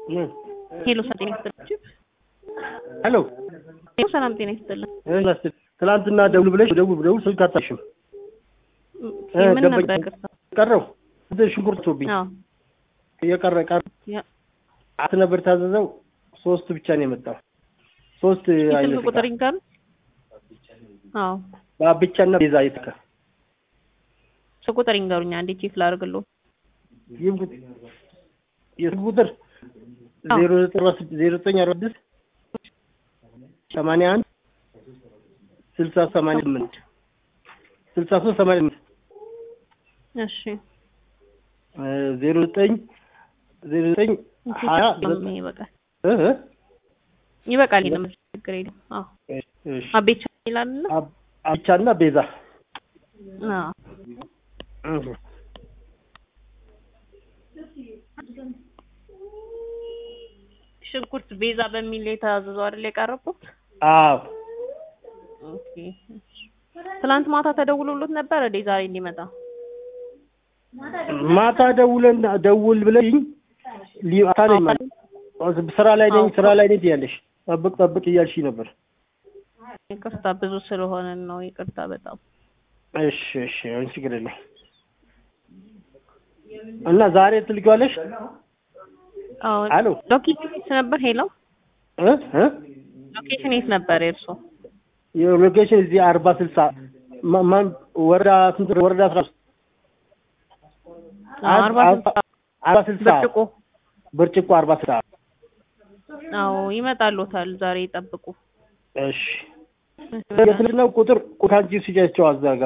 ሄሎ ሰላም ይስጥልኝ። ሄሎ ሄሎ ሰላም ጤና ይስጥልኝ። ትናንትና ደውል ብለሽ ደውል ስልክ አጣሽም። ምን ነበር ቅርታ ቀረው ሽንኩርት ቶብኝ የቀረ አት ነበር ታዘዘው 3 ብቻ ነው የመጣው 3 አይነት ቁጥር ይንካል። ባብቻና ቤዛ ይተካ ቁጥር ይንገሩኛ አንዴ ቼክ ላድርግልዎ። የቁጥር 0946 81 6088 6388 እሺ 09 20 ይበቃል ይሄን ችግር የለም። እሺ አቤቻ ይላል አቤቻና ቤዛ ሽንኩርት ቤዛ በሚል የታዘዘው አይደል የቀረበው? ኦኬ ትላንት ማታ ተደውሎልዎት ነበር እንዴ ዛሬ እንዲመጣ? ማታ ደውል ብለኝ ሊአታለኝ ማለት ስራ ላይ ነኝ ያለሽ ጠብቅ እያልሽ ነበር። ይቅርታ ብዙ ስለሆነ ነው ይቅርታ በጣም እሺ አንቺ ችግር የለም። እና ዛሬ ትልቂዋለሽ? አሎ ሎኬሽን የት ነበር? ሄሎ ሎኬሽን የት ነበር የእርሶ? የሎኬሽን እዚህ 4060 ማን ወረዳ ስንት ወረዳ 13 ብርጭቆ 4060 ይመጣልዎታል ዛሬ ይጠብቁ። እሺ የትኛው ቁጥር ቁታንጂ ሲጫቸው አዛጋ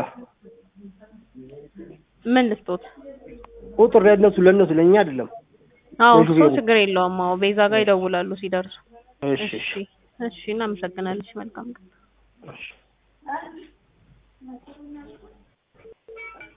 ምን ልስጦት? ቁጥር ለነሱ ለኛ አይደለም። እሱ ችግር የለውም። ቤዛ ጋር ይደውላሉ ሲደርሱ። እሺ እናመሰግናለን። መልካም ቀን።